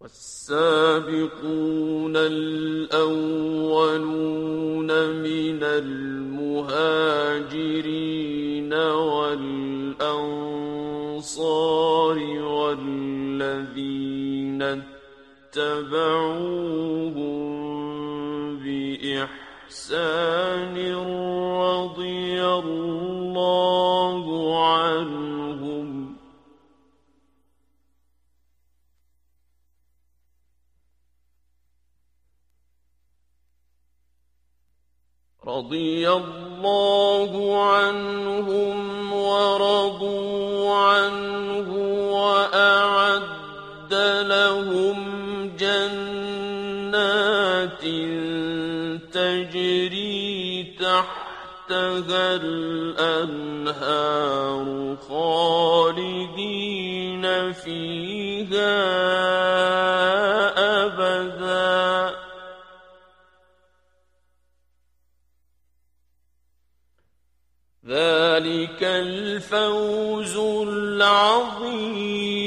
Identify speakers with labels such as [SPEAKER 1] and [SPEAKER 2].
[SPEAKER 1] والسابقون الأولون من المهاجرين والأنصار والذين اتبعوهم بإحسان رضي الله عنهم ورضوا عنه وأعد لهم جنات تجري تحتها الأنهار خالدين فيها أبدا ذلك الفوز العظيم.